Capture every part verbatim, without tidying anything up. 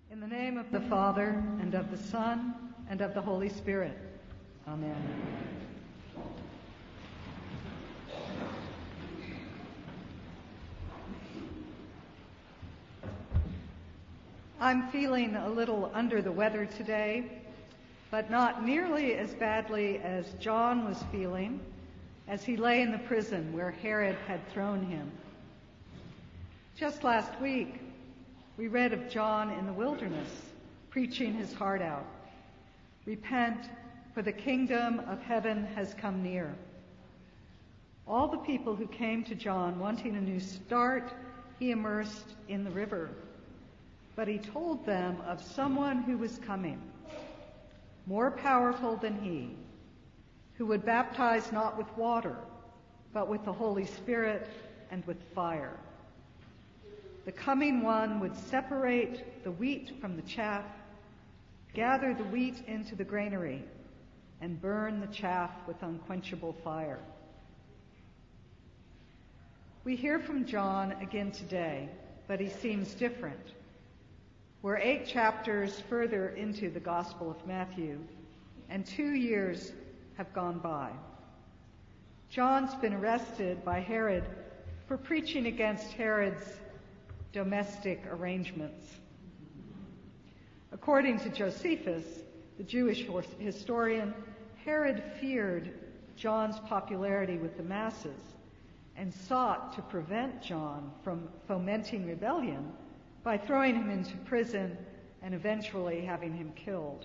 In the name of the Father, and of the Son, and of the Holy Spirit. Amen. I'm feeling a little under the weather today, but not nearly as badly as John was feeling as he lay in the prison where Herod had thrown him. Just last week, we read of John in the wilderness, preaching his heart out. Repent, for the kingdom of heaven has come near. All the people who came to John wanting a new start, he immersed in the river. But he told them of someone who was coming, more powerful than he, who would baptize not with water, but with the Holy Spirit and with fire. The coming one would separate the wheat from the chaff, gather the wheat into the granary, and burn the chaff with unquenchable fire. We hear from John again today, but he seems different. We're eight chapters further into the Gospel of Matthew, and two years have gone by. John's been arrested by Herod for preaching against Herod's domestic arrangements. According to Josephus, the Jewish historian, Herod feared John's popularity with the masses and sought to prevent John from fomenting rebellion by throwing him into prison and eventually having him killed.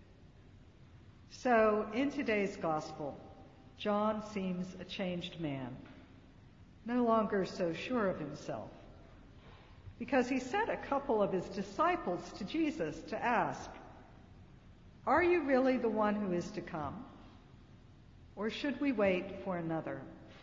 So, in today's gospel, John seems a changed man, no longer so sure of himself, because he sent a couple of his disciples to Jesus to ask, "Are you really the one who is to come? Or should we wait for another?"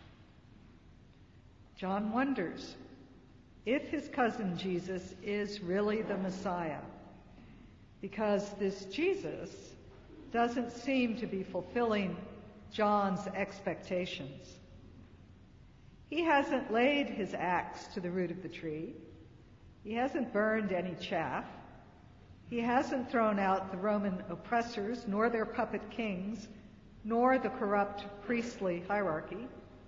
John wonders if his cousin Jesus is really the Messiah, because this Jesus doesn't seem to be fulfilling John's expectations. He hasn't laid his axe to the root of the tree. He hasn't burned any chaff. He hasn't thrown out the Roman oppressors, nor their puppet kings, nor the corrupt priestly hierarchy.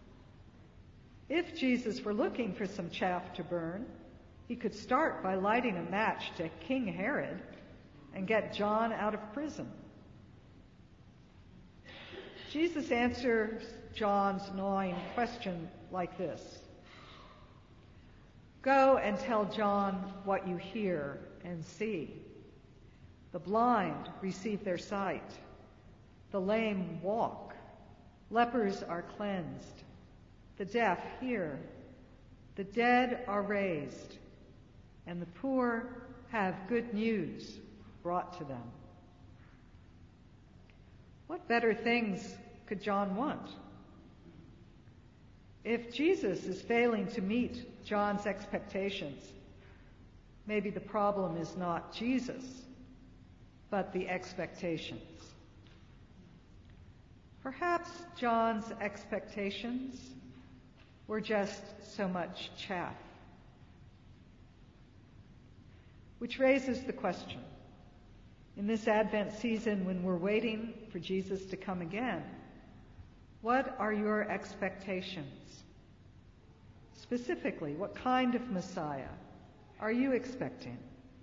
If Jesus were looking for some chaff to burn, he could start by lighting a match to King Herod and get John out of prison. Jesus answers John's gnawing question like this: "Go and tell John what you hear and see. The blind receive their sight. The lame walk. Lepers are cleansed. The deaf hear. The dead are raised. And the poor have good news brought to them." What better things could John want? If Jesus is failing to meet John's expectations, maybe the problem is not Jesus, but the expectations. Perhaps John's expectations were just so much chaff. Which raises the question, in this Advent season when we're waiting for Jesus to come again, what are your expectations? Specifically, what kind of Messiah are you expecting?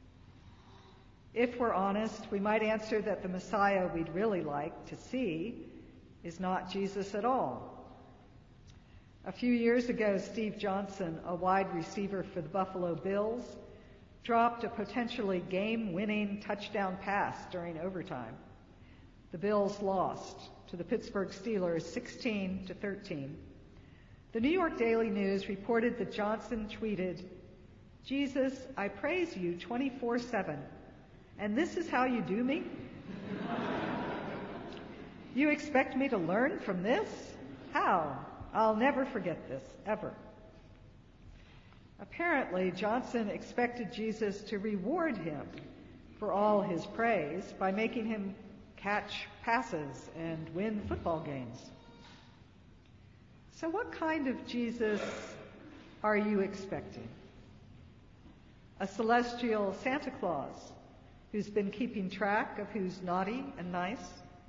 If we're honest, we might answer that the Messiah we'd really like to see is not Jesus at all. A few years ago, Steve Johnson, a wide receiver for the Buffalo Bills, dropped a potentially game-winning touchdown pass during overtime. The Bills lost to the Pittsburgh Steelers sixteen to thirteen. The New York Daily News reported that Johnson tweeted, "Jesus, I praise you twenty-four seven, and this is how you do me? You expect me to learn from this? How? I'll never forget this, ever." Apparently, Johnson expected Jesus to reward him for all his praise by making him catch passes and win football games. So what kind of Jesus are you expecting? A celestial Santa Claus who's been keeping track of who's naughty and nice,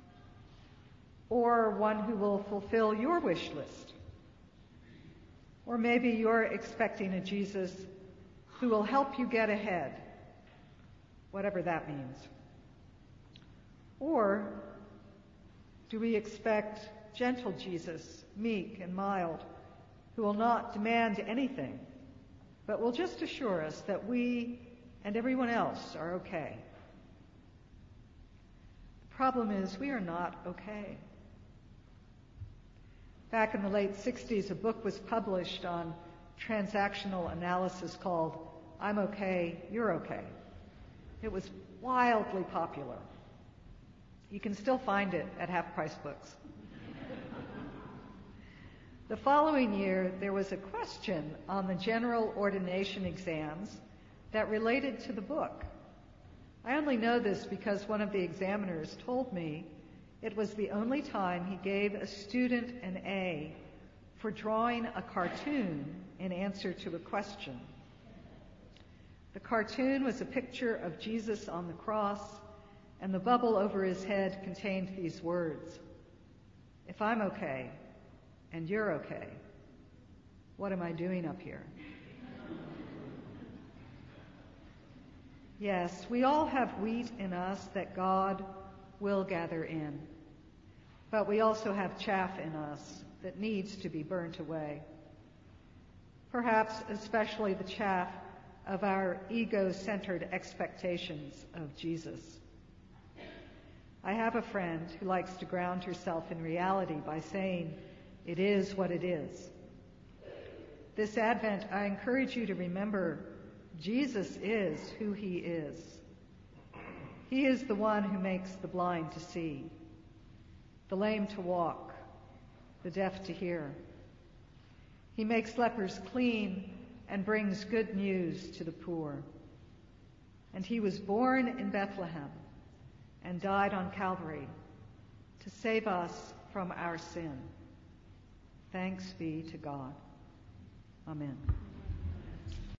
or one who will fulfill your wish list. Or maybe you're expecting a Jesus who will help you get ahead, whatever that means. Or do we expect gentle Jesus, meek and mild, who will not demand anything, but will just assure us that we and everyone else are okay? The problem is we are not okay. Back in the late sixties, a book was published on transactional analysis called I'm Okay, You're Okay. It was wildly popular. You can still find it at half-price books. The following year, there was a question on the general ordination exams that related to the book. I only know this because one of the examiners told me it was the only time he gave a student an A for drawing a cartoon in answer to a question. The cartoon was a picture of Jesus on the cross, and the bubble over his head contained these words: "If I'm okay, and you're okay, what am I doing up here?" Yes, we all have wheat in us that God will gather in. But we also have chaff in us that needs to be burnt away. Perhaps especially the chaff of our ego-centered expectations of Jesus. I have a friend who likes to ground herself in reality by saying, "It is what it is." This Advent, I encourage you to remember Jesus is who he is. He is the one who makes the blind to see, the lame to walk, the deaf to hear. He makes lepers clean and brings good news to the poor. And he was born in Bethlehem and died on Calvary to save us from our sin. Thanks be to God. Amen.